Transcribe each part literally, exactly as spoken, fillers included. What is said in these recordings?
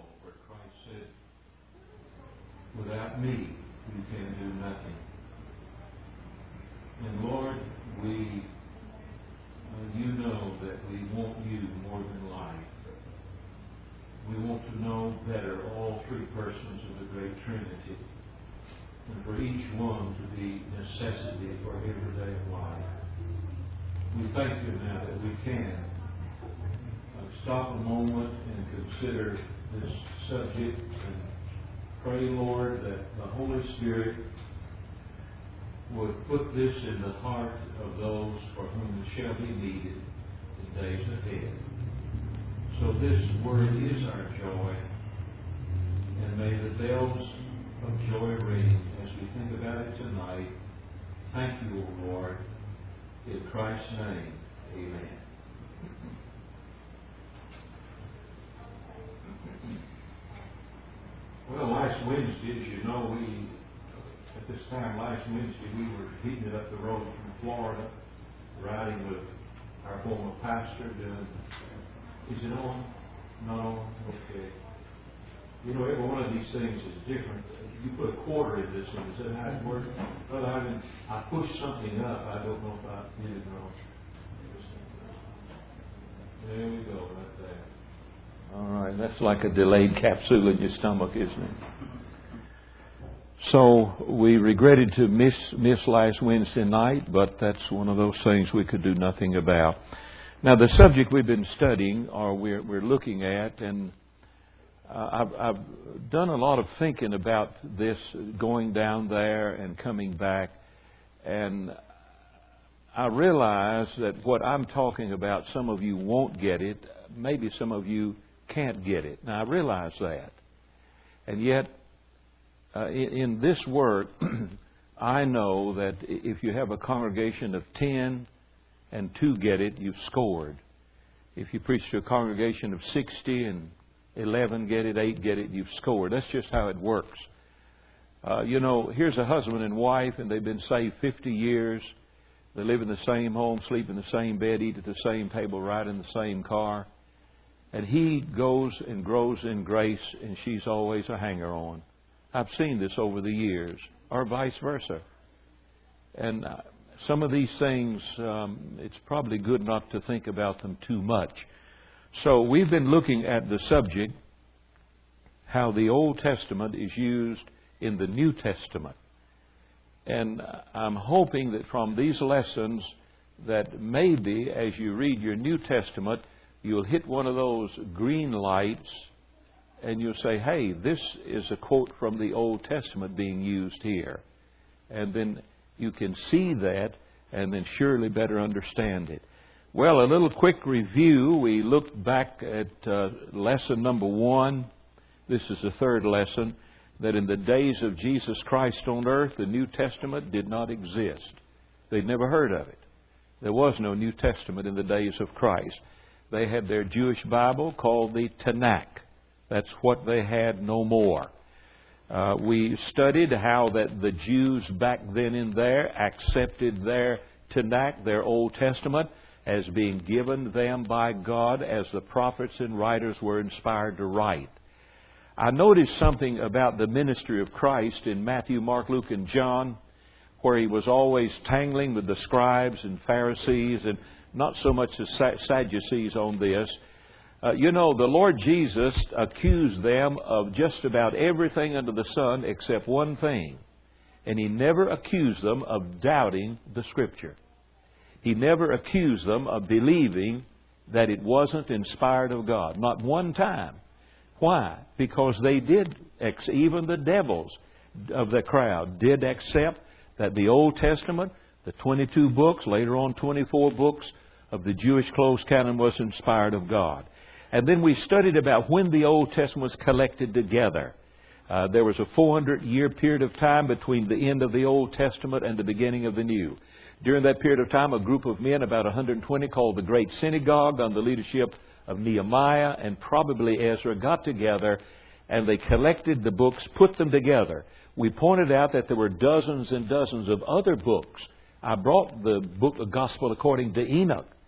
where Christ said, without me, you can do nothing. And Lord, we, uh, you know that we want you more than life. We want to know better all three persons of the great Trinity, and for each one to be necessity for everyday life. We thank you now that we can uh, stop a moment and consider this subject and pray, Lord, that the Holy Spirit would put this in the heart of those for whom it shall be needed in days ahead. So this word is our joy, and may the bells of joy ring as we think about it tonight. Thank you, O Lord. In Christ's name, amen. Well, last Wednesday, as you know, we, at this time last Wednesday, we were heading up the road from Florida, riding with our former pastor, doing, is it on? Not on? Okay. You know, every one of these things is different. You put a quarter in this one. Is that how it works? But I mean, I pushed something up. I don't know if I did it wrong. There we go, right there. All right. That's like a delayed capsule in your stomach, isn't it? So we regretted to miss miss last Wednesday night, but that's one of those things we could do nothing about. Now, the subject we've been studying, or we're we're looking at, and Uh, I've, I've done a lot of thinking about this, going down there and coming back, and I realize that what I'm talking about, some of you won't get it, maybe some of you can't get it. Now, I realize that. And yet, uh, in, in this work, I know that if you have a congregation of ten and two get it, you've scored. If you preach to a congregation of sixty and eleven get it, eight get it, you've scored. That's just how it works. Uh, you know, here's a husband and wife, and they've been saved fifty years. They live in the same home, sleep in the same bed, eat at the same table, ride in the same car. And he goes and grows in grace, and she's always a hanger-on. I've seen this over the years, or vice versa. And uh, some of these things, um, it's probably good not to think about them too much. So we've been looking at the subject, how the Old Testament is used in the New Testament. And I'm hoping that from these lessons that maybe as you read your New Testament, you'll hit one of those green lights and you'll say, hey, this is a quote from the Old Testament being used here. And then you can see that and then surely better understand it. Well, a little quick review. We looked back at uh, lesson number one. This is the third lesson, that in the days of Jesus Christ on earth, the New Testament did not exist. They'd never heard of it. There was no New Testament in the days of Christ. They had their Jewish Bible called the Tanakh. That's what they had, no more. Uh, we studied how that the Jews back then and there accepted their Tanakh, their Old Testament, as being given them by God as the prophets and writers were inspired to write. I noticed something about the ministry of Christ in Matthew, Mark, Luke, and John, where he was always tangling with the scribes and Pharisees, and not so much the Sadducees on this. Uh, you know, the Lord Jesus accused them of just about everything under the sun except one thing. And He never accused them of doubting the Scripture. He never accused them of believing that it wasn't inspired of God. Not one time. Why? Because they did, even the devils of the crowd did accept that the Old Testament, the twenty-two books, later on twenty-four books of the Jewish closed canon, was inspired of God. And then we studied about when the Old Testament was collected together. Uh, there was a four hundred year period of time between the end of the Old Testament and the beginning of the New. During that period of time, a group of men, about one hundred twenty, called the Great Synagogue, under the leadership of Nehemiah and probably Ezra, got together and they collected the books, put them together. We pointed out that there were dozens and dozens of other books. I brought the book of Gospel according to Enoch.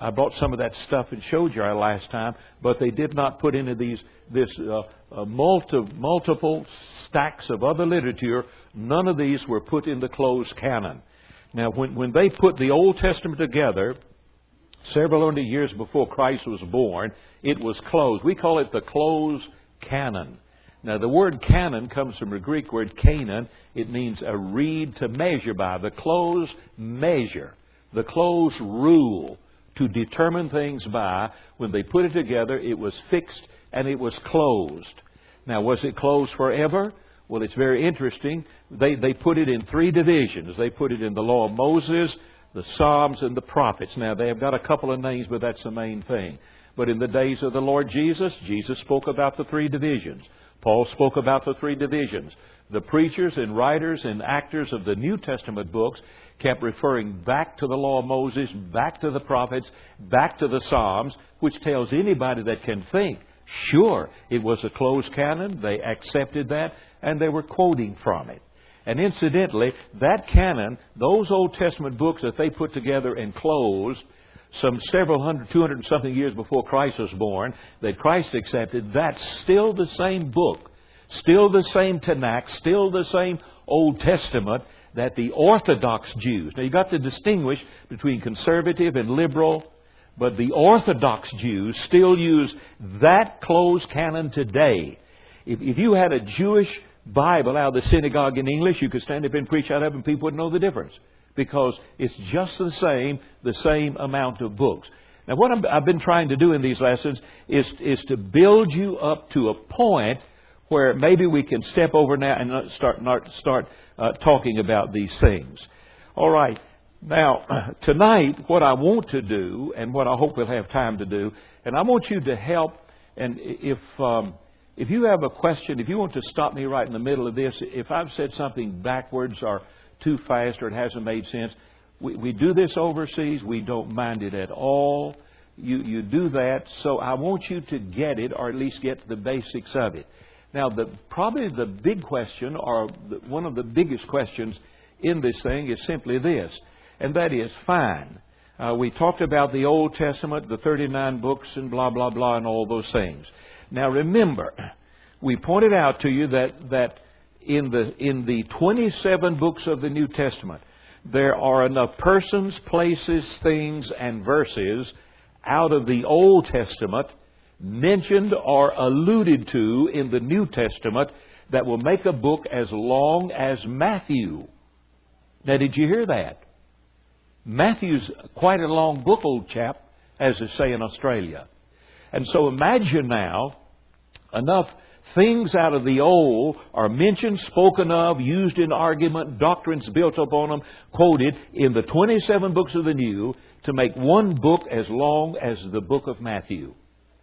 I brought some of that stuff and showed you our last time, but they did not put into these this uh, uh, multi, multiple stacks of other literature. None of these were put in the closed canon. Now, when, when they put the Old Testament together, several hundred years before Christ was born, it was closed. We call it the closed canon. Now, the word canon comes from the Greek word Canaan. It means a reed to measure by, the closed measure, the closed rule to determine things by. When they put it together, it was fixed and it was closed. Now, was it closed forever? Well, it's very interesting. They, they put it in three divisions. They put it in the Law of Moses, the Psalms, and the Prophets. Now, they have got a couple of names, but that's the main thing. But in the days of the Lord Jesus, Jesus spoke about the three divisions. Paul spoke about the three divisions. The preachers and writers and actors of the New Testament books kept referring back to the Law of Moses, back to the Prophets, back to the Psalms, which tells anybody that can think, sure, it was a closed canon, they accepted that, and they were quoting from it. And incidentally, that canon, those Old Testament books that they put together and closed, some several hundred, two hundred and something years before Christ was born, that Christ accepted, that's still the same book, still the same Tanakh, still the same Old Testament that the Orthodox Jews. Now, you've got to distinguish between conservative and liberal, but the Orthodox Jews still use that closed canon today. If, if you had a Jewish Bible out of the synagogue in English, you could stand up and preach out of it and people wouldn't know the difference. Because it's just the same, the same amount of books. Now, what I'm, I've been trying to do in these lessons is, is to build you up to a point where maybe we can step over now and not start, not start uh, talking about these things. All right. Now, tonight, what I want to do, and what I hope we'll have time to do, and I want you to help, and if um, if you have a question, if you want to stop me right in the middle of this, if I've said something backwards or too fast or it hasn't made sense, we, we do this overseas. We don't mind it at all. You, you do that, so I want you to get it, or at least get the basics of it. Now, the, probably the big question, or the, one of the biggest questions in this thing is simply this, and that is, fine, uh, we talked about the Old Testament, the thirty-nine books, and blah, blah, blah, and all those things. Now, remember, we pointed out to you that, that in the, in the twenty-seven books of the New Testament, there are enough persons, places, things, and verses out of the Old Testament mentioned or alluded to in the New Testament that will make a book as long as Matthew. Now, did you hear that? Matthew's quite a long book, old chap, as they say in Australia. And so imagine now, enough things out of the Old are mentioned, spoken of, used in argument, doctrines built upon them, quoted in the twenty-seven books of the New to make one book as long as the book of Matthew.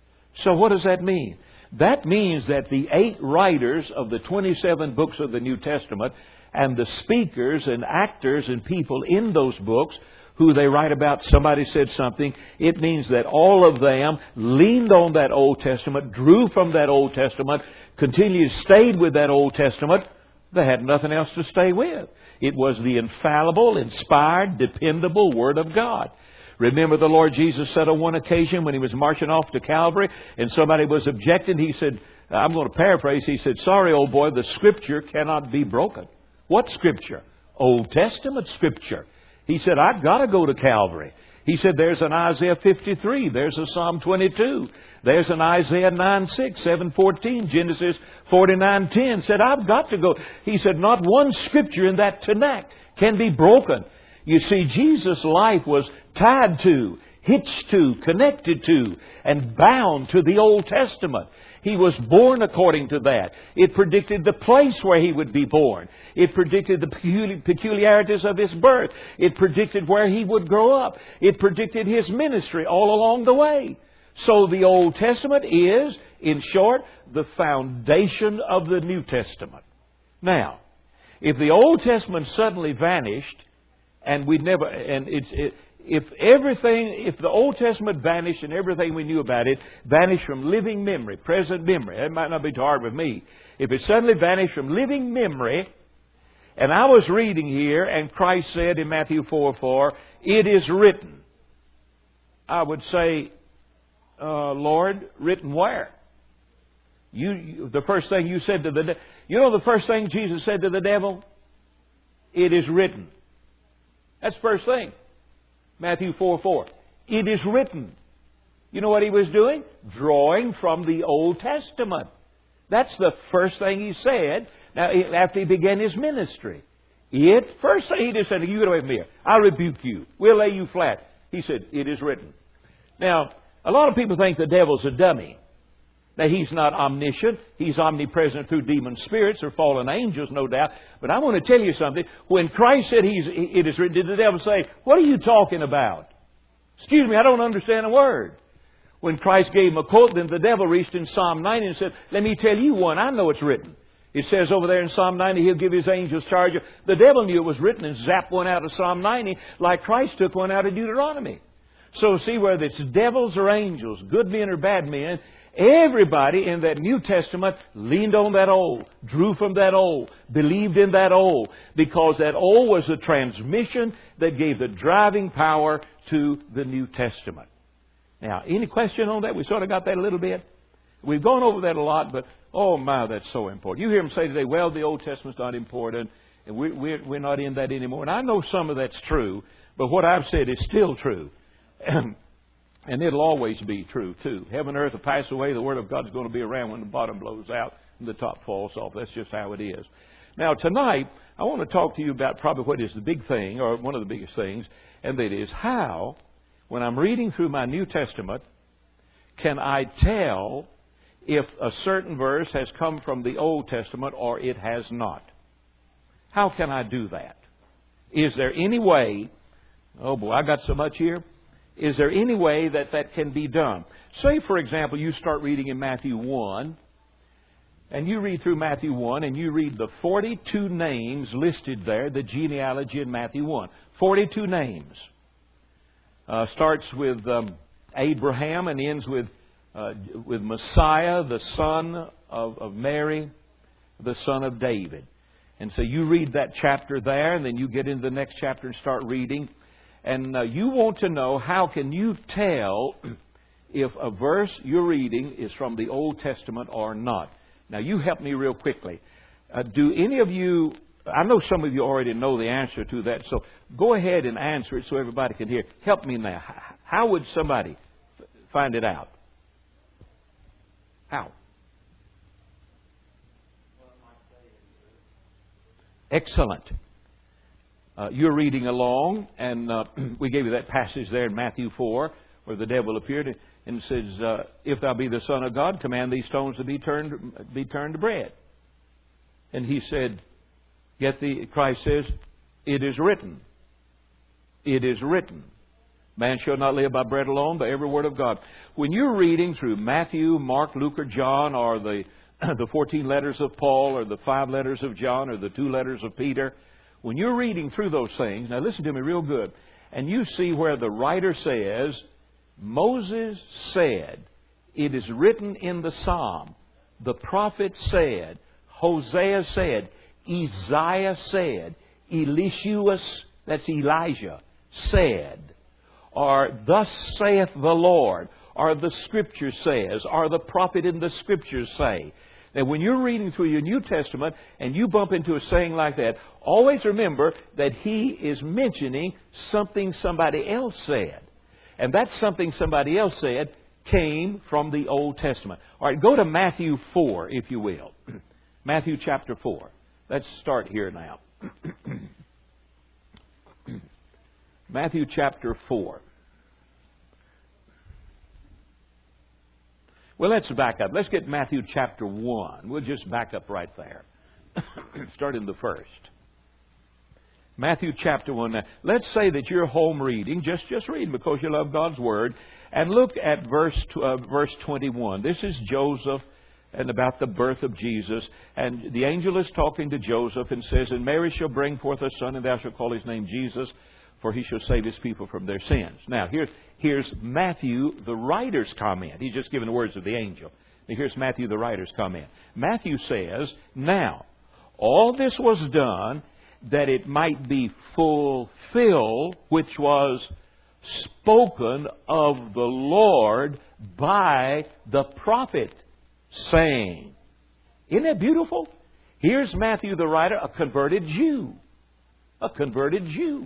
So what does that mean? That means that the eight writers of the twenty-seven books of the New Testament and the speakers and actors and people in those books who they write about, somebody said something, it means that all of them leaned on that Old Testament, drew from that Old Testament, continued, stayed with that Old Testament. They had nothing else to stay with. It was the infallible, inspired, dependable Word of God. Remember, the Lord Jesus said on one occasion when He was marching off to Calvary and somebody was objecting, He said, I'm going to paraphrase, He said, sorry, old boy, the Scripture cannot be broken. What Scripture? Old Testament Scripture. He said, I've got to go to Calvary. He said, there's an Isaiah fifty-three. There's a Psalm twenty-two. There's an Isaiah nine six, seven fourteen, Genesis forty-nine ten. Said, I've got to go. He said, not one Scripture in that Tanakh can be broken. You see, Jesus' life was tied to, hitched to, connected to, and bound to the Old Testament. He was born according to that. It predicted the place where He would be born. It predicted the peculiarities of His birth. It predicted where He would grow up. It predicted His ministry all along the way. So the Old Testament is, in short, the foundation of the New Testament. Now, if the Old Testament suddenly vanished, and we'd never, and it's, it, if everything, if the Old Testament vanished and everything we knew about it vanished from living memory, present memory, it might not be too hard with me. If it suddenly vanished from living memory, and I was reading here, and Christ said in Matthew four four, it is written. I would say, uh, Lord, written where? You, you, the first thing you said to the devil, you know the first thing Jesus said to the devil? It is written. That's the first thing. Matthew four four. It is written. You know what he was doing? Drawing from the Old Testament. That's the first thing he said now after he began his ministry. It, first thing he just said, you get away from here. I rebuke you. We'll lay you flat. He said, it is written. Now, a lot of people think the devil's a dummy. That he's not omniscient. He's omnipresent through demon spirits or fallen angels, no doubt. But I want to tell you something. When Christ said he's, it is written, did the devil say, what are you talking about? Excuse me, I don't understand a word. When Christ gave him a quote, then the devil reached in Psalm ninety and said, let me tell you one. I know it's written. It says over there in Psalm ninety, He'll give His angels charge. The devil knew it was written and zapped one out of Psalm ninety like Christ took one out of Deuteronomy. So see, whether it's devils or angels, good men or bad men, everybody in that New Testament leaned on that old, drew from that old, believed in that old, because that old was the transmission that gave the driving power to the New Testament. Now, any question on that? We sort of got that a little bit. We've gone over that a lot, but oh my, that's so important. You hear them say today, well, the Old Testament's not important, and we, we're, we're not in that anymore. And I know some of that's true, but what I've said is still true. And it'll always be true, too. Heaven and earth will pass away. The Word of God's going to be around when the bottom blows out and the top falls off. That's just how it is. Now, tonight, I want to talk to you about probably what is the big thing, or one of the biggest things, and that is how, when I'm reading through my New Testament, can I tell if a certain verse has come from the Old Testament or it has not? How can I do that? Is there any way, oh boy, I got so much here. Is there any way that that can be done? Say, for example, you start reading in Matthew one, and you read through Matthew one, and you read the forty-two names listed there, the genealogy in Matthew one. forty-two names. Uh, starts with um, Abraham and ends with uh, with Messiah, the son of, of Mary, the son of David. And so you read that chapter there, and then you get into the next chapter and start reading. And uh, you want to know, how can you tell if a verse you're reading is from the Old Testament or not? Now, you help me real quickly. Uh, do any of you, I know some of you already know the answer to that, so go ahead and answer it so everybody can hear. Help me now. How would somebody find it out? How? Excellent. Uh, you're reading along, and uh, we gave you that passage there in Matthew four, where the devil appeared and says, uh, "If thou be the Son of God, command these stones to be turned be turned to bread." And he said, "Get the." Christ says, "It is written. It is written. Man shall not live by bread alone, but every word of God." When you're reading through Matthew, Mark, Luke, or John, or the the fourteen letters of Paul, or the five letters of John, or the two letters of Peter. When you're reading through those things, now listen to me real good, and you see where the writer says, Moses said, it is written in the Psalm, the prophet said, Hosea said, Isaiah said, Elishuas, that's Elijah, said, or thus saith the Lord, or the Scripture says, or the prophet in the Scriptures say. Now, when you're reading through your New Testament and you bump into a saying like that, always remember that he is mentioning something somebody else said. And that something somebody else said came from the Old Testament. All right, go to Matthew four, if you will. Matthew chapter four. Let's start here now. Matthew chapter four. Well, let's back up. Let's get Matthew chapter one. We'll just back up right there. Start in the first. Matthew chapter one. Now, let's say that you're home reading. Just, just reading because you love God's Word. And look at verse, uh, verse twenty-one. This is Joseph and about the birth of Jesus. And the angel is talking to Joseph and says, And Mary shall bring forth a son, and thou shalt call his name Jesus, for he shall save his people from their sins. Now, here's, here's Matthew, the writer's comment. He's just giving the words of the angel. Now, here's Matthew, the writer's comment. Matthew says, Now, all this was done that it might be fulfilled, which was spoken of the Lord by the prophet, saying. Isn't that beautiful? Here's Matthew the writer, a converted Jew. A converted Jew.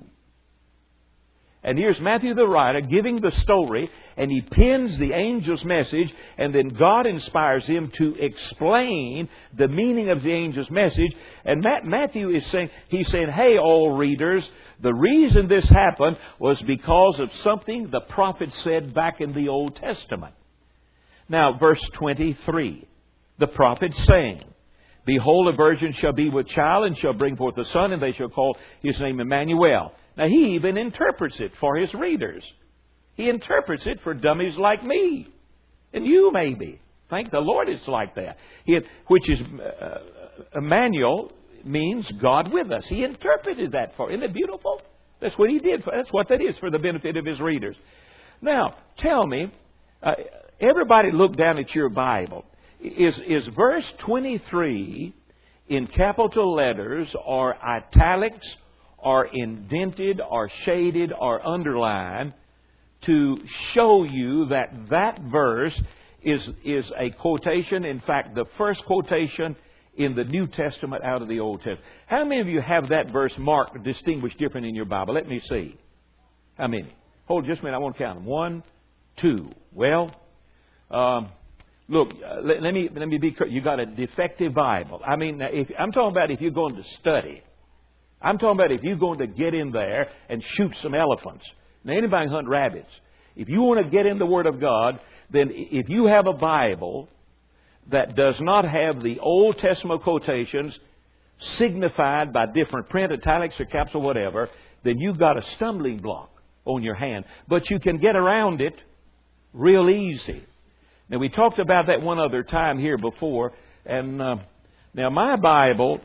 And here's Matthew the writer giving the story, and he pens the angel's message, and then God inspires him to explain the meaning of the angel's message. And Matthew is saying, he's saying, hey, all readers, the reason this happened was because of something the prophet said back in the Old Testament. Now, verse twenty-three, the prophet saying, Behold, a virgin shall be with child, and shall bring forth a son, and they shall call his name Emmanuel. Now, he even interprets it for his readers. He interprets it for dummies like me. And you maybe. Thank the Lord it's like that. He, which is, uh, Emmanuel means God with us. He interpreted that for. Isn't it beautiful? That's what he did. For, that's what that is for the benefit of his readers. Now, tell me, uh, everybody look down at your Bible. Is, is verse twenty-three in capital letters or italics or indented or shaded or underlined to show you that that verse is, is a quotation, in fact, the first quotation in the New Testament out of the Old Testament? How many of you have that verse marked, distinguished different in your Bible? Let me see. How many? Hold just a minute. I want to count them. One, two. Well, um, look, uh, let, let me let me be clear. You got a defective Bible. I mean, if, I'm talking about if you're going to study. I'm talking about if you're going to get in there and shoot some elephants. Now, anybody can hunt rabbits. If you want to get in the Word of God, then if you have a Bible that does not have the Old Testament quotations signified by different print, italics, or caps, or whatever, then you've got a stumbling block on your hand. But you can get around it real easy. Now, we talked about that one other time here before. And uh, now, my Bible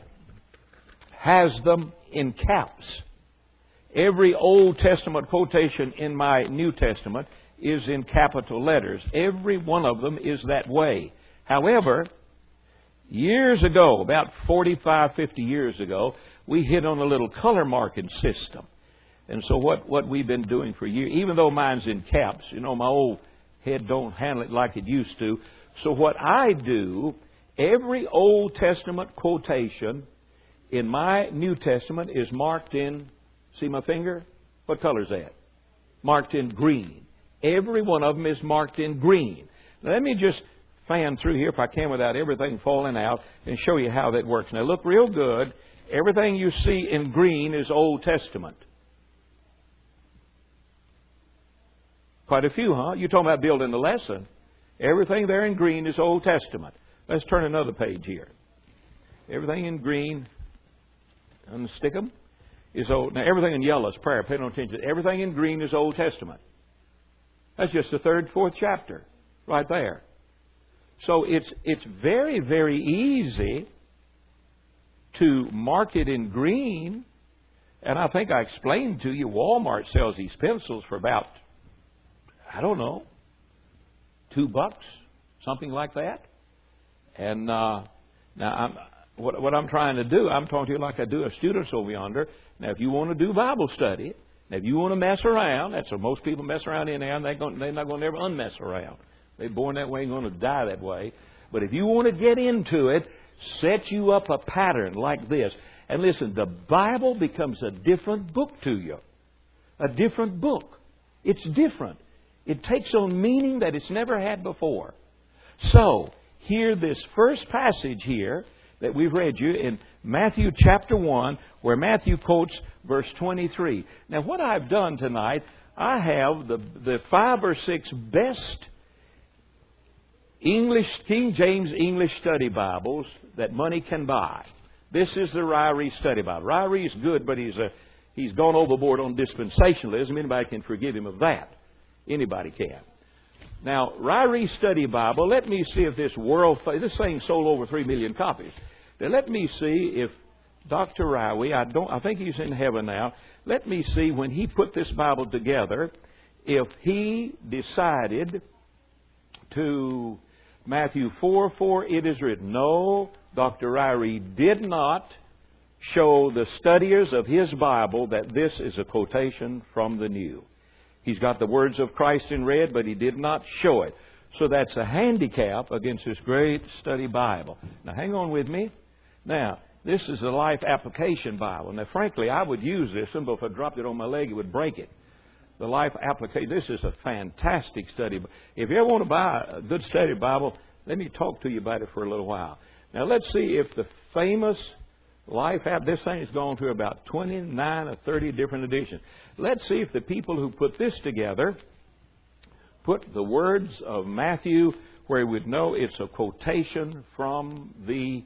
has them in caps. Every Old Testament quotation in my New Testament is in capital letters. Every one of them is that way. However, years ago, about forty-five, fifty years ago, we hit on a little color marking system. And so what, what we've been doing for years, even though mine's in caps, you know, my old head don't handle it like it used to. So what I do, every Old Testament quotation in my New Testament is marked in, see my finger? What color is that? Marked in green. Every one of them is marked in green. Now, let me just fan through here if I can without everything falling out and show you how that works. Now look real good. Everything you see in green is Old Testament. Quite a few, huh? You're talking about building the lesson. Everything there in green is Old Testament. Let's turn another page here. Everything in green, unstick them, is old. Now everything in yellow is prayer. Pay no attention. Everything in green is Old Testament. That's just the third, fourth chapter, right there. So it's it's very, very easy to mark it in green. And I think I explained to you, Walmart sells these pencils for about, I don't know, two bucks, something like that. And uh, now, I'm, what, what I'm trying to do, I'm talking to you like I do a students over yonder. Now, if you want to do Bible study, now if you want to mess around, that's what most people mess around in there, and they're, going, they're not going to ever unmess around. They're born that way and going to die that way. But if you want to get into it, set you up a pattern like this. And listen, the Bible becomes a different book to you. A different book. It's different. It takes on meaning that it's never had before. So, hear this first passage here that we've read you in Matthew chapter one, where Matthew quotes verse twenty-three. Now, what I've done tonight, I have the, the five or six best English, King James English study Bibles that money can buy. This is the Ryrie Study Bible. Ryrie's good, but he's a, he's gone overboard on dispensationalism. Anybody can forgive him of that. Anybody can. Now, Ryrie Study Bible, let me see if this world, this thing sold over three million copies. Now, let me see if Doctor Ryrie, I don't, I think he's in heaven now. Let me see when he put this Bible together, if he decided to Matthew four four, it is written. No, Doctor Ryrie did not show the studiers of his Bible that this is a quotation from the New. He's got the words of Christ in red, but he did not show it. So that's a handicap against this great study Bible. Now, hang on with me. Now, this is a Life Application Bible. Now, frankly, I would use this one, but if I dropped it on my leg, it would break it. The Life Application. This is a fantastic study. If you ever want to buy a good study Bible, let me talk to you about it for a little while. Now, let's see if the famous Life App, this thing has gone through about twenty-nine or thirty different editions. Let's see if the people who put this together put the words of Matthew where we would know it's a quotation from the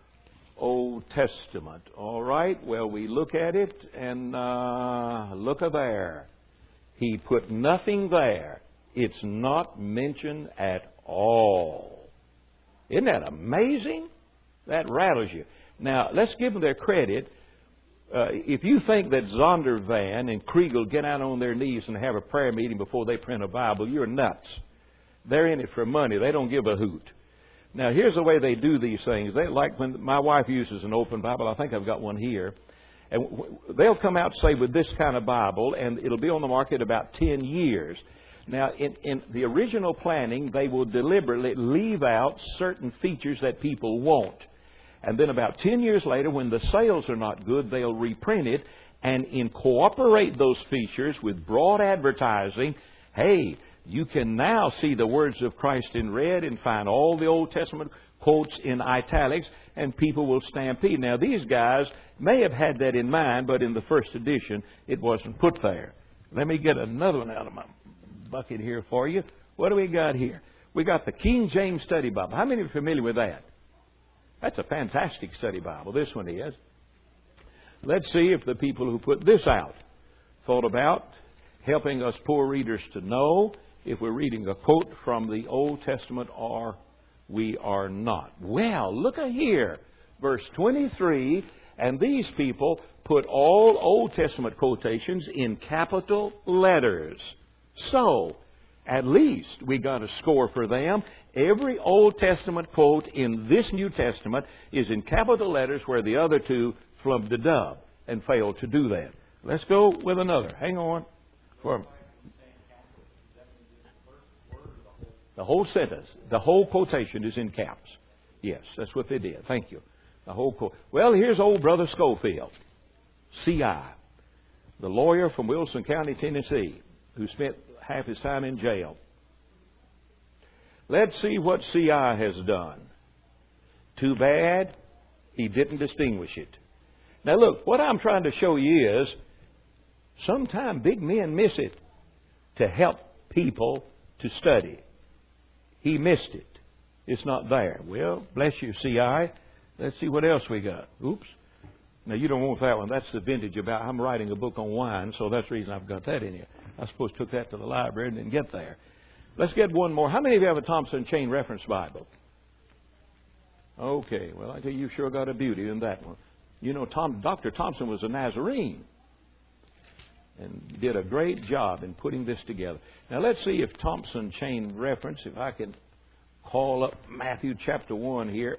Old Testament. All right, well, we look at it and uh, look a there. He put nothing there. It's not mentioned at all. Isn't that amazing? That rattles you. Now, let's give them their credit. Uh, if you think that Zondervan and Kriegel get out on their knees and have a prayer meeting before they print a Bible, you're nuts. They're in it for money. They don't give a hoot. Now, here's the way they do these things. They, like when my wife uses an open Bible, I think I've got one here, and they'll come out, say, with this kind of Bible, and it'll be on the market about ten years. Now, in, in the original planning, they will deliberately leave out certain features that people want. And then about ten years later, when the sales are not good, they'll reprint it and incorporate those features with broad advertising. Hey, you can now see the words of Christ in red and find all the Old Testament quotes in italics, and people will stampede. Now, these guys may have had that in mind, but in the first edition, it wasn't put there. Let me get another one out of my bucket here for you. What do we got here? We got the King James Study Bible. How many are familiar with that? That's a fantastic study Bible. This one is. Let's see if the people who put this out thought about helping us poor readers to know if we're reading a quote from the Old Testament or we are not. Well, look at here. Verse twenty-three, and these people put all Old Testament quotations in capital letters. So, at least we got a score for them. Every Old Testament quote in this New Testament is in capital letters, where the other two flubbed the dub and failed to do that. Let's go with another. Hang on. For the whole sentence, the whole quotation is in caps. Yes, that's what they did. Thank you. The whole quote. Well, here's old Brother Schofield, C I, the lawyer from Wilson County, Tennessee, who spent half his time in jail. Let's see what C I has done. Too bad he didn't distinguish it. Now look, what I'm trying to show you is sometimes big men miss it to help people to study. He missed it. It's not there. Well, bless you, C I. Let's see what else we got. Oops. Now, you don't want that one. That's the vintage about, I'm writing a book on wine, so that's the reason I've got that in here. I suppose took that to the library and didn't get there. Let's get one more. How many of you have a Thompson Chain Reference Bible? Okay. Well, I tell you, you've sure got a beauty in that one. You know, Tom, Doctor Thompson was a Nazarene and did a great job in putting this together. Now, let's see if Thompson Chain Reference, if I can call up Matthew chapter one here.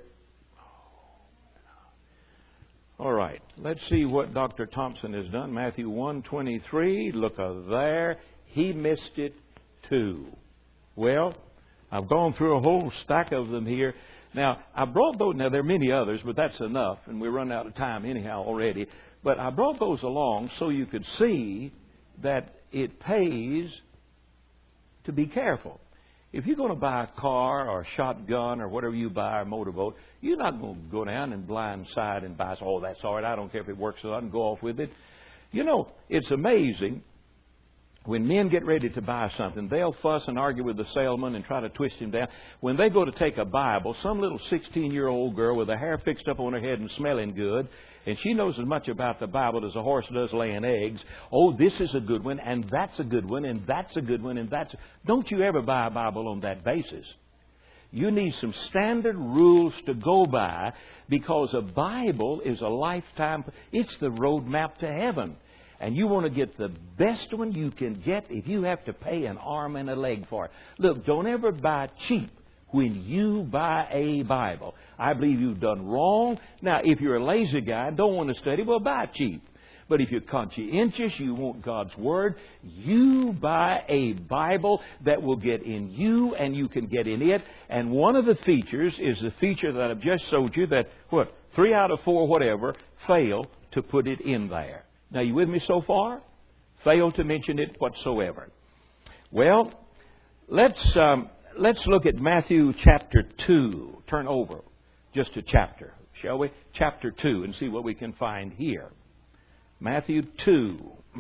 All right. Let's see what Doctor Thompson has done. Matthew one twenty-three. Look there. He missed it too. Well, I've gone through a whole stack of them here. Now, I brought those. Now, there are many others, but that's enough, and we're running out of time anyhow already. But I brought those along so you could see that it pays to be careful. If you're going to buy a car or a shotgun or whatever you buy, or a motorboat, you're not going to go down and blindside and buy, oh, that's all right, I don't care if it works, so I can go off with it. You know, it's amazing. When men get ready to buy something, they'll fuss and argue with the salesman and try to twist him down. When they go to take a Bible, some little sixteen-year-old girl with her hair fixed up on her head and smelling good, and she knows as much about the Bible as a horse does laying eggs. Oh, this is a good one, and that's a good one, and that's a good one, and that's... Don't you ever buy a Bible on that basis. You need some standard rules to go by, because a Bible is a lifetime... It's the roadmap to heaven. And you want to get the best one you can get if you have to pay an arm and a leg for it. Look, don't ever buy cheap when you buy a Bible. I believe you've done wrong. Now, if you're a lazy guy and don't want to study, well, buy cheap. But if you're conscientious, you want God's Word, you buy a Bible that will get in you and you can get in it. And one of the features is the feature that I've just showed you that, what, three out of four, whatever, fail to put it in there. Now, you with me so far? Fail to mention it whatsoever. Well, let's um, let's look at Matthew chapter two. Turn over just a chapter, shall we? Chapter two, and see what we can find here. Matthew two.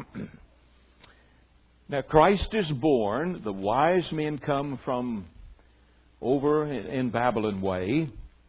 Now, Christ is born. The wise men come from over in Babylon way.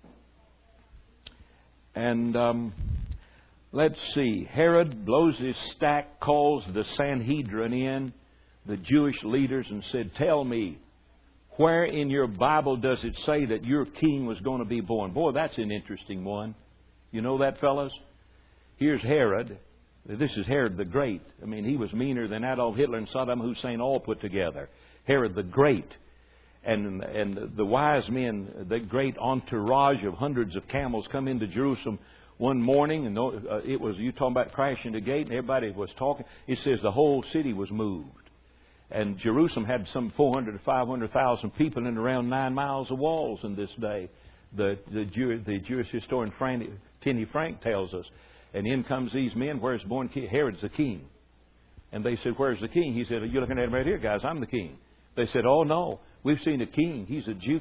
And um, let's see. Herod blows his stack, calls the Sanhedrin in, the Jewish leaders, and said, tell me, where in your Bible does it say that your king was going to be born? Boy, that's an interesting one. You know that, fellas? Here's Herod. This is Herod the Great. I mean, he was meaner than Adolf Hitler and Saddam Hussein all put together. Herod the Great. And, and the wise men, the great entourage of hundreds of camels come into Jerusalem one morning. And it was, you talking about crashing the gate, and everybody was talking. It says the whole city was moved. And Jerusalem had some four hundred to five hundred thousand people in around nine miles of walls in this day. The, the, Jew, the Jewish historian Frank, Tenny Frank tells us. And in comes these men. Where's born king? Herod's the king. And they said, where's the king? He said, you're looking at him right here, guys. I'm the king. They said, oh, no. We've seen a king. He's a Jew.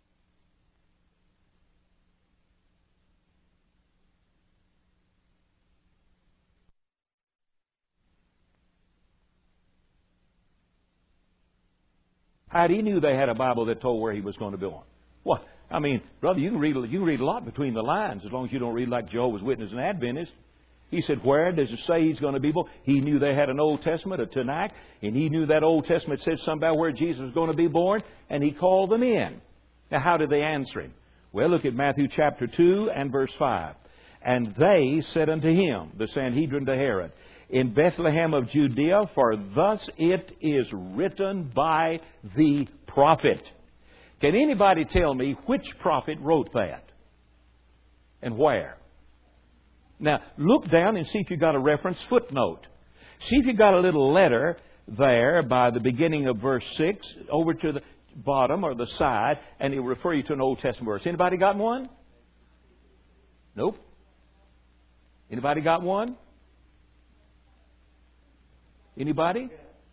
How he knew they had a Bible that told where he was going to be born? What? I mean, brother, you can read you can read a lot between the lines as long as you don't read like Jehovah's Witness and Adventist. He said, where does it say he's going to be born? He knew they had an Old Testament, a Tanakh, and he knew that Old Testament said something about where Jesus was going to be born, and he called them in. Now, how did they answer him? Well, look at Matthew chapter two and verse five. And they said unto him, the Sanhedrin to Herod, in Bethlehem of Judea, for thus it is written by the prophet. Can anybody tell me which prophet wrote that? And where? Now, look down and see if you've got a reference footnote. See if you've got a little letter there by the beginning of verse six over to the bottom or the side, and it will refer you to an Old Testament verse. Anybody got one? Nope. Anybody got one? Anybody?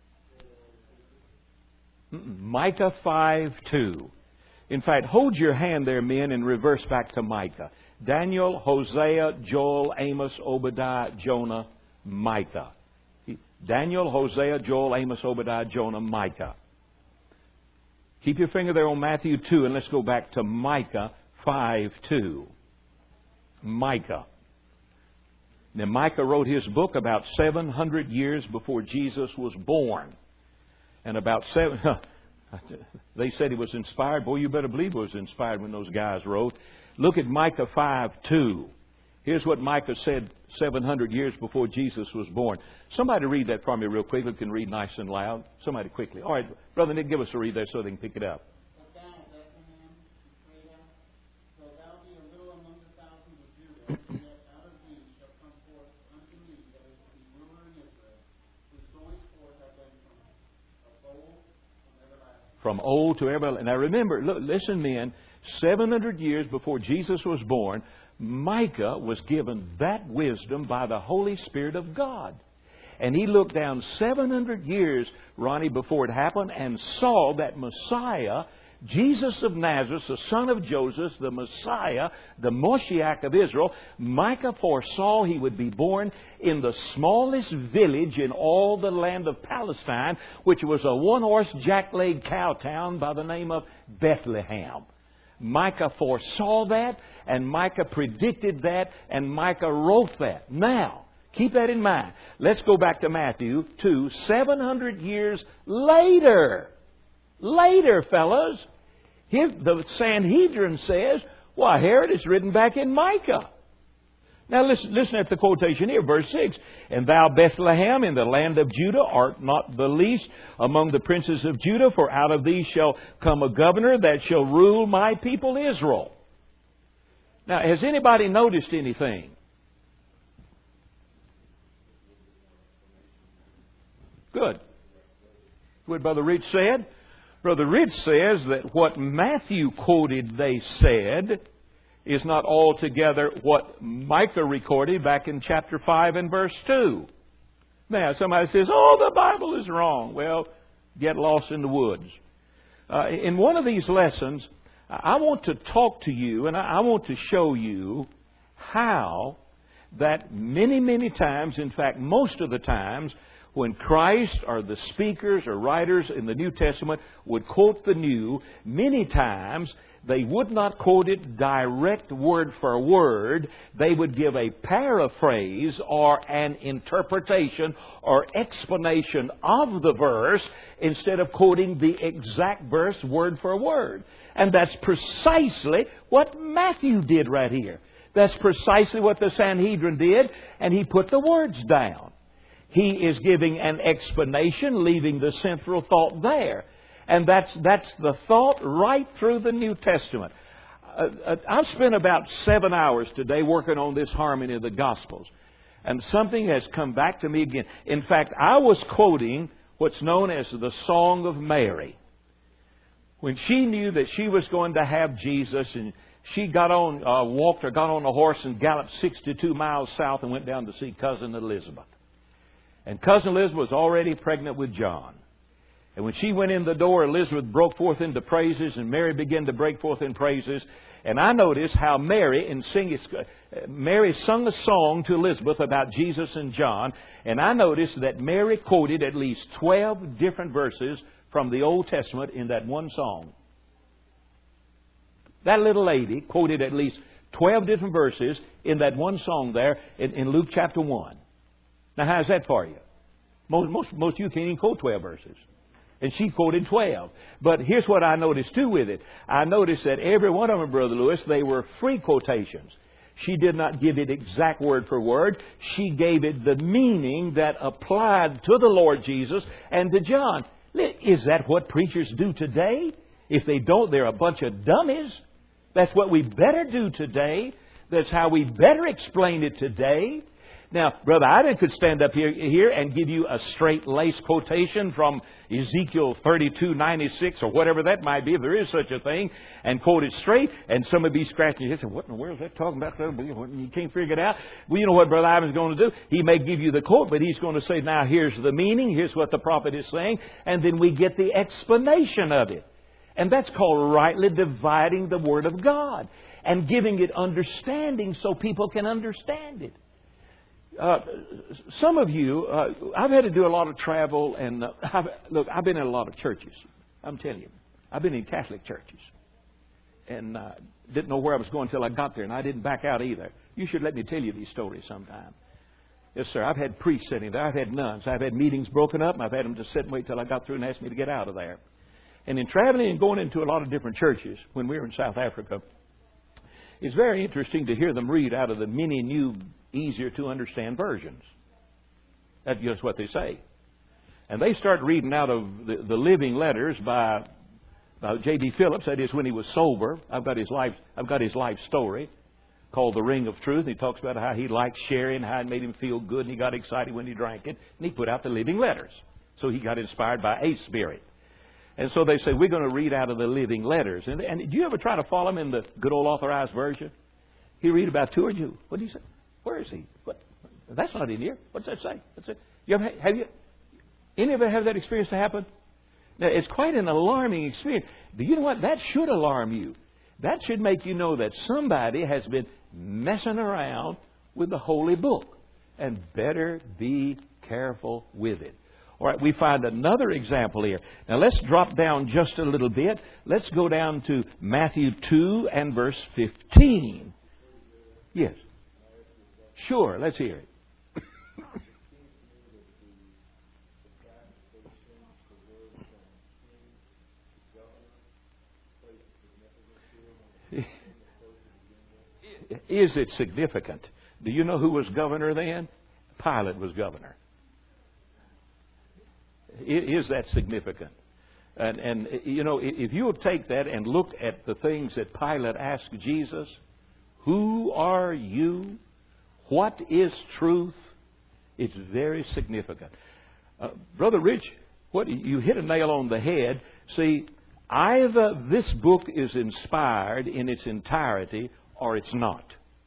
Mm-mm. Micah five two. In fact, hold your hand there, men, and reverse back to Micah. Daniel, Hosea, Joel, Amos, Obadiah, Jonah, Micah. Daniel, Hosea, Joel, Amos, Obadiah, Jonah, Micah. Keep your finger there on Matthew two, and let's go back to Micah five two. Micah. Now, Micah wrote his book about seven hundred years before Jesus was born. And about seven... They said he was inspired. Boy, you better believe he was inspired when those guys wrote. Look at Micah five two. Here's what Micah said seven hundred years before Jesus was born. Somebody read that for me real quick. We can read nice and loud. Somebody quickly. All right, Brother Nick, give us a read there so they can pick it up. From old to everlasting. Now remember, look, listen, men, seven hundred years before Jesus was born, Micah was given that wisdom by the Holy Spirit of God. And he looked down seven hundred years, Ronnie, before it happened, and saw that Messiah, Jesus of Nazareth, the son of Joseph, the Messiah, the Moshiach of Israel. Micah foresaw he would be born in the smallest village in all the land of Palestine, which was a one-horse, jack-legged cow town by the name of Bethlehem. Micah foresaw that, and Micah predicted that, and Micah wrote that. Now, keep that in mind. Let's go back to Matthew two, seven hundred years later. Later, fellas. Here, the Sanhedrin says, why, Herod is written back in Micah. Now listen, listen at the quotation here, verse six. And thou, Bethlehem, in the land of Judah, art not the least among the princes of Judah, for out of thee shall come a governor that shall rule my people Israel. Now, has anybody noticed anything? Good. What Brother Rich said? Brother Rich says that what Matthew quoted they said is not altogether what Micah recorded back in chapter five and verse two. Now, somebody says, oh, the Bible is wrong. Well, get lost in the woods. Uh, in one of these lessons, I want to talk to you and I want to show you how that many, many times, in fact, most of the times, when Christ or the speakers or writers in the New Testament would quote the New, many times they would not quote it direct word for word. They would give a paraphrase or an interpretation or explanation of the verse instead of quoting the exact verse word for word. And that's precisely what Matthew did right here. That's precisely what the Sanhedrin did, and he put the words down. He is giving an explanation, leaving the central thought there. And that's, that's the thought right through the New Testament. Uh, uh, I've spent about seven hours today working on this harmony of the Gospels. And something has come back to me again. In fact, I was quoting what's known as the Song of Mary. When she knew that she was going to have Jesus, and she got on, uh, walked or got on a horse and galloped sixty-two miles south and went down to see Cousin Elizabeth. And Cousin Elizabeth was already pregnant with John. And when she went in the door, Elizabeth broke forth into praises, and Mary began to break forth in praises. And I noticed how Mary, in singing, Mary sung a song to Elizabeth about Jesus and John. And I noticed that Mary quoted at least twelve different verses from the Old Testament in that one song. That little lady quoted at least twelve different verses in that one song there in, in Luke chapter one. Now, how's that for you? Most, most, most of you can't even quote twelve verses. And she quoted twelve. But here's what I noticed too with it. I noticed that every one of them, Brother Lewis, they were free quotations. She did not give it exact word for word. She gave it the meaning that applied to the Lord Jesus and to John. Is that what preachers do today? If they don't, they're a bunch of dummies. That's what we better do today. That's how we better explain it today. Now, Brother Ivan could stand up here, here and give you a straight-lace quotation from Ezekiel thirty-two ninety-six or whatever that might be, if there is such a thing, and quote it straight, and some would be scratching your head and say, what in the world is that talking about? You can't figure it out. Well, you know what Brother Ivan's going to do? He may give you the quote, but he's going to say, now here's the meaning, here's what the prophet is saying, and then we get the explanation of it. And that's called rightly dividing the Word of God and giving it understanding so people can understand it. Uh, some of you, uh, I've had to do a lot of travel, and uh, I've, look, I've been in a lot of churches. I'm telling you, I've been in Catholic churches, and uh, didn't know where I was going until I got there, and I didn't back out either. You should let me tell you these stories sometime. Yes, sir. I've had priests sitting there. I've had nuns. I've had meetings broken up, and I've had them to sit and wait till I got through and ask me to get out of there. And in traveling and going into a lot of different churches when we were in South Africa, it's very interesting to hear them read out of the many new, easier to understand versions. That's just what they say. And they start reading out of the, the living letters by, by J B Phillips. That is when he was sober. I've got his life. I've got his life story called The Ring of Truth. He talks about how he liked sharing, how it made him feel good, and he got excited when he drank it. And he put out the living letters. So he got inspired by a spirit. And so they say, we're going to read out of the living letters. And, and did you ever try to follow him in the good old authorized version? He read about two or you. What did he say? Where is he? What? That's not in here. What's that say? That's it. You ever, have you? Any of you have that experience to happen? Now, it's quite an alarming experience. Do you know what? That should alarm you. That should make you know that somebody has been messing around with the Holy Book. And better be careful with it. All right, we find another example here. Now, let's drop down just a little bit. Let's go down to Matthew two and verse fifteen. Yes. Sure, let's hear it. Is it significant? Do you know who was governor then? Pilate was governor. Is that significant? And, and you know, if you take that and look at the things that Pilate asked Jesus, who are you? What is truth? It's very significant. Uh, Brother Rich, what you hit a nail on the head. See, either this book is inspired in its entirety or it's not.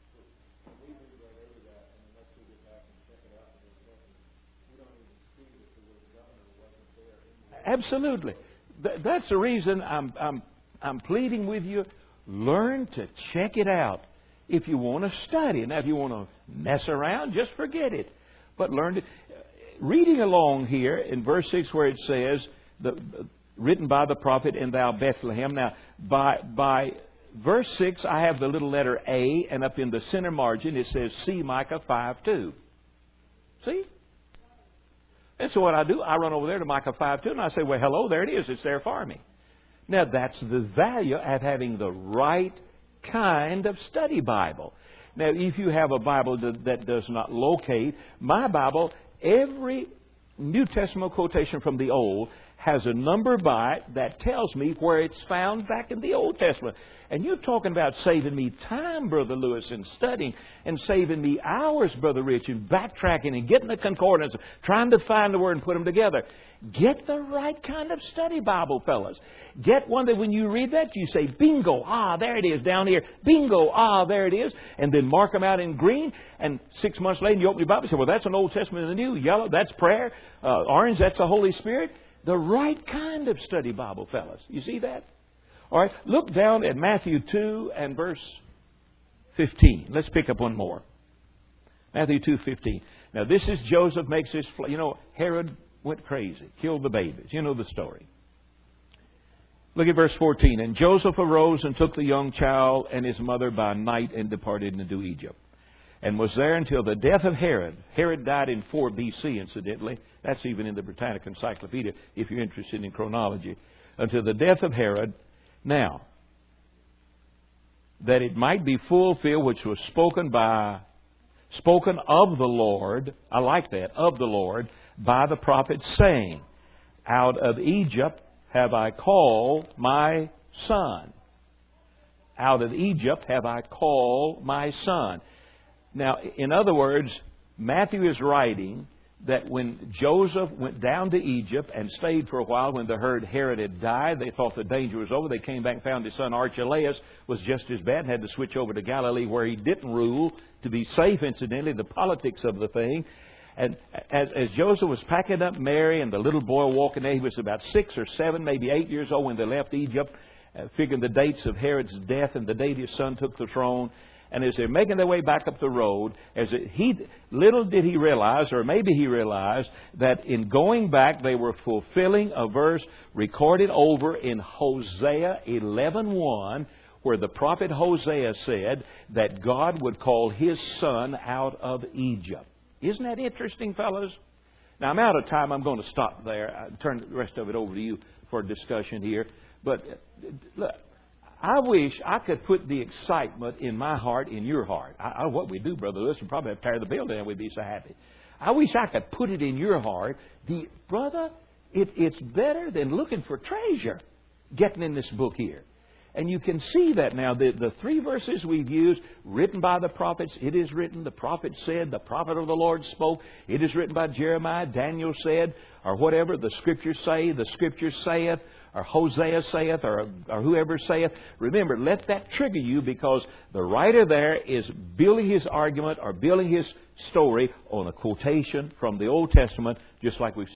Absolutely. Th- that's the reason I'm, I'm, I'm pleading with you. Learn to check it out if you want to study. Now, if you want to mess around, just forget it. But learn to... Reading along here in verse six where it says, the, written by the prophet, and thou Bethlehem. Now, by, by verse six, I have the little letter A, and up in the center margin it says, see Micah five two. See? And so what I do, I run over there to Micah five two, and I say, well, hello, there it is. It's there for me. Now, that's the value of having the right kind of study Bible. Now, if you have a Bible that, that does not locate, my Bible, every New Testament quotation from the Old has a number by it that tells me where it's found back in the Old Testament. And you're talking about saving me time, Brother Lewis, in studying, and saving me hours, Brother Rich, in backtracking and getting the concordance, trying to find the word and put them together. Get the right kind of study Bible, fellas. Get one that when you read that, you say, bingo, ah, there it is down here. Bingo, ah, there it is. And then mark them out in green. And six months later, you open your Bible and say, well, that's an Old Testament and the New. Yellow, that's prayer. Uh, orange, that's the Holy Spirit. The right kind of study Bible, fellas. You see that? All right. Look down at Matthew two and verse fifteen. Let's pick up one more. Matthew two fifteen. Now, this is Joseph makes his... You know, Herod went crazy, killed the babies. You know the story. Look at verse fourteen. And Joseph arose and took the young child and his mother by night and departed into Egypt, and was there until the death of Herod. Herod died in four B C, incidentally. That's even in the Britannic Encyclopedia, if you're interested in chronology. Until the death of Herod. Now, that it might be fulfilled which was spoken by, spoken of the Lord, I like that, of the Lord, by the prophet, saying, out of Egypt have I called my son. Out of Egypt have I called my son. Now, in other words, Matthew is writing that when Joseph went down to Egypt and stayed for a while, when they heard Herod had died, they thought the danger was over. They came back and found his son Archelaus was just as bad and had to switch over to Galilee where he didn't rule to be safe, incidentally, the politics of the thing. And as, as Joseph was packing up Mary and the little boy walking there, he was about six or seven, maybe eight years old when they left Egypt, uh, figuring the dates of Herod's death and the date his son took the throne. And as they're making their way back up the road, as it, he little did he realize, or maybe he realized, that in going back they were fulfilling a verse recorded over in Hosea eleven one, where the prophet Hosea said that God would call his son out of Egypt. Isn't that interesting, fellas? Now, I'm out of time. I'm going to stop there. I'll turn the rest of it over to you for discussion here. But look, I wish I could put the excitement in my heart in your heart. I, I, what we do, Brother Lewis, would probably have to tear the building down. We'd be so happy. I wish I could put it in your heart. The brother, it, it's better than looking for treasure getting in this book here. And you can see that now. The, the three verses we've used, written by the prophets, it is written, the prophet said, the prophet of the Lord spoke. It is written by Jeremiah, Daniel said, or whatever the Scriptures say, the Scripture saith, or Hosea saith, or, or whoever saith. Remember, let that trigger you, because the writer there is building his argument or building his story on a quotation from the Old Testament, just like we've